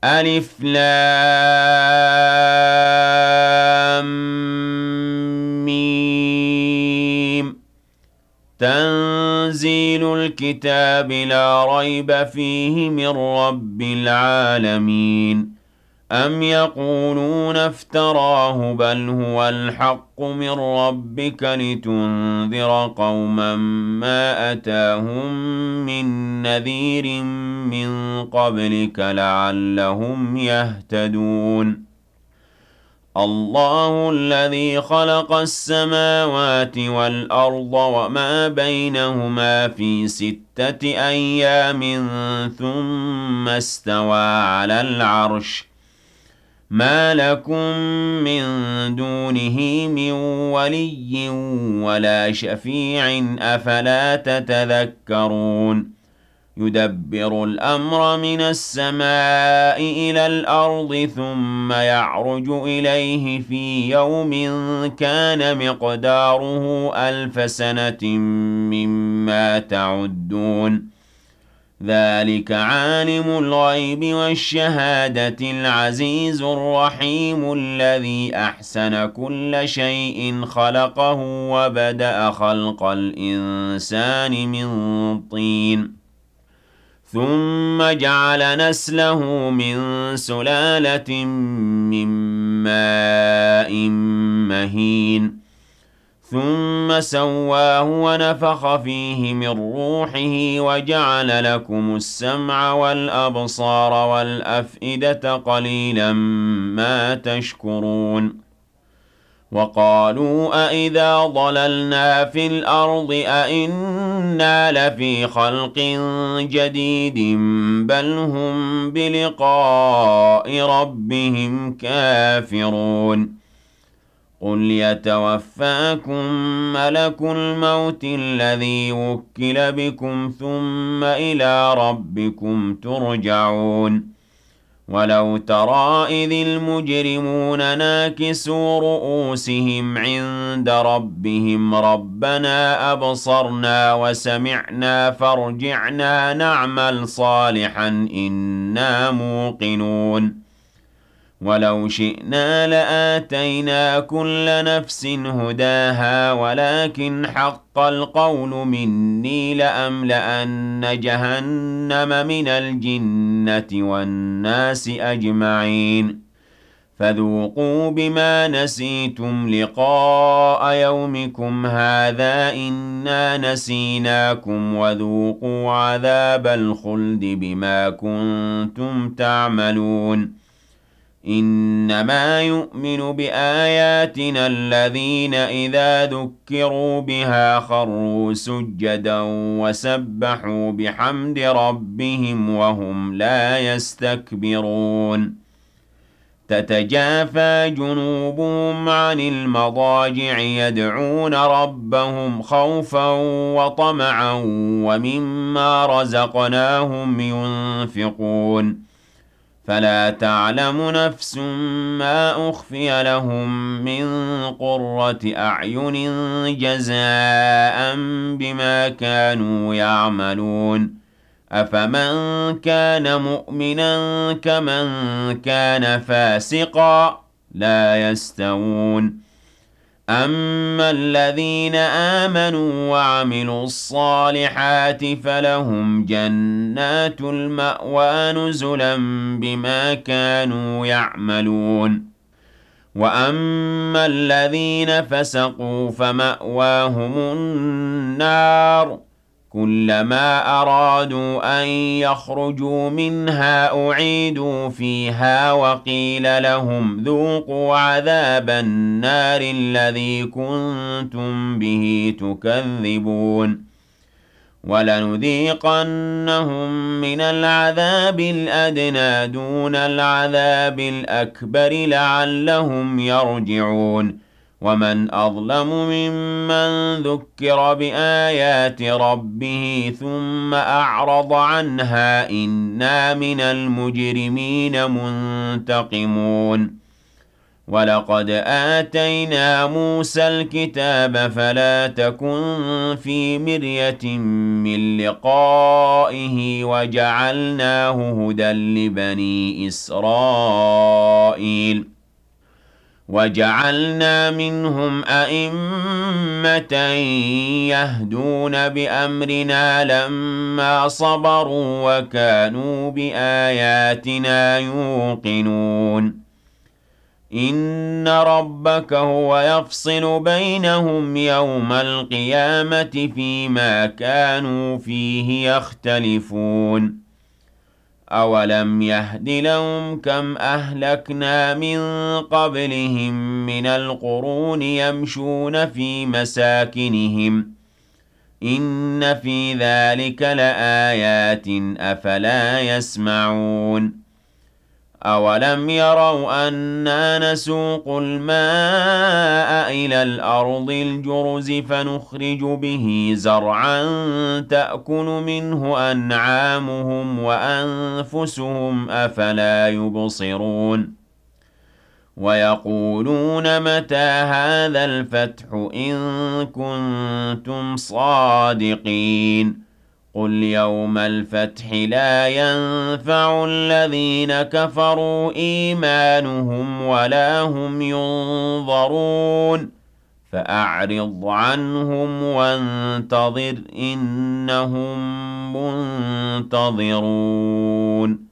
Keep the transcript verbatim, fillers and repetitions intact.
ألف لام ميم تنزيل الكتاب لا ريب فيه من رب العالمين أم يقولون افتراه بل هو الحق من ربك لتنذر قوما ما أتاهم من نذير من قبلك لعلهم يهتدون الله الذي خلق السماوات والأرض وما بينهما في ستة أيام ثم استوى على العرش ما لكم من دونه من ولي ولا شفيع أفلا تتذكرون يدبر الأمر من السماء إلى الأرض ثم يعرج إليه في يوم كان مقداره ألف سنة مما تعدون ذلك عالم الغيب والشهادة العزيز الرحيم الذي أحسن كل شيء خلقه وبدأ خلق الإنسان من طين ثم جعل نسله من سلالة من ماء مهين ثم سواه ونفخ فيه من روحه وجعل لكم السمع والأبصار والأفئدة قليلا ما تشكرون وقالوا أإذا ضللنا في الأرض أإنا لفي خلق جديد بل هم بلقاء ربهم كافرون قل يتوفاكم ملك الموت الذي وكل بكم ثم إلى ربكم ترجعون ولو ترى إذ المجرمون ناكسوا رؤوسهم عند ربهم ربنا أبصرنا وسمعنا فارجعنا نعمل صالحا إنا موقنون ولو شئنا لآتينا كل نفس هداها ولكن حق القول مني لأملأن جهنم من الجنة والناس أجمعين فذوقوا بما نسيتم لقاء يومكم هذا إنا نسيناكم وذوقوا عذاب الخلد بما كنتم تعملون إنما يؤمن بآياتنا الذين إذا ذكروا بها خروا سجدا وسبحوا بحمد ربهم وهم لا يستكبرون تتجافى جنوبهم عن المضاجع يدعون ربهم خوفا وطمعا ومما رزقناهم ينفقون فلا تعلم نفس ما أخفي لهم من قرة أعين جزاء بما كانوا يعملون أفمن كان مؤمنا كمن كان فاسقا لا يستوون أما الذين آمنوا وعملوا الصالحات فلهم جنات المأوى نزلا بما كانوا يعملون وأما الذين فسقوا فمأواهم النار كلما أرادوا أن يخرجوا منها أعيدوا فيها وقيل لهم ذوقوا عذاب النار الذي كنتم به تكذبون ولنذيقنهم من العذاب الأدنى دون العذاب الأكبر لعلهم يرجعون ومن أظلم ممن ذكر بآيات ربه ثم أعرض عنها إنا من المجرمين منتقمون وَلَقَدْ آتَيْنَا مُوسَى الْكِتَابَ فَلَا تَكُن فِي مِرْيَةٍ مِّن لِّقَائِهِ وَجَعَلْنَاهُ هُدًى لِّبَنِي إِسْرَائِيلَ وَجَعَلْنَا مِنْهُمْ أَئِمَّةً يَهْدُونَ بِأَمْرِنَا لَمَّا صَبَرُوا وَكَانُوا بِآيَاتِنَا يُوقِنُونَ إِنَّ رَبَّكَ هُوَ يَفْصِلُ بَيْنَهُمْ يَوْمَ الْقِيَامَةِ فِيمَا كَانُوا فِيهِ يَخْتَلِفُونَ أَوَلَمْ يَهْدِ لَهُمْ كَمْ أَهْلَكْنَا مِن قَبْلِهِم مِّنَ الْقُرُونِ يَمْشُونَ فِي مَسَاكِنِهِمْ ۗ إِنَّ فِي ذَٰلِكَ لَآيَاتٍ ۖ أَفَلَا يَسْمَعُونَ أَوَلَمْ يَرَوْا أَنَّا نَسُوقُ الْمَاءَ إِلَى الْأَرْضِ الْجُرُزِ فَنُخْرِجُ بِهِ زَرْعًا تَأْكُلُ مِنْهُ أَنْعَامُهُمْ وَأَنفُسُهُمْ ۖ أَفَلَا يُبْصِرُونَ وَيَقُولُونَ مَتَىٰ هَٰذَا الْفَتْحُ إِن كُنتُمْ صَادِقِينَ قُلْ يَوْمَ الْفَتْحِ لَا يَنفَعُ الَّذِينَ كَفَرُوا إِيمَانُهُمْ وَلَا هُمْ يُنظَرُونَ فَأَعْرِضْ عَنْهُمْ وَانتَظِرْ إِنَّهُم مُّنتَظِرُونَ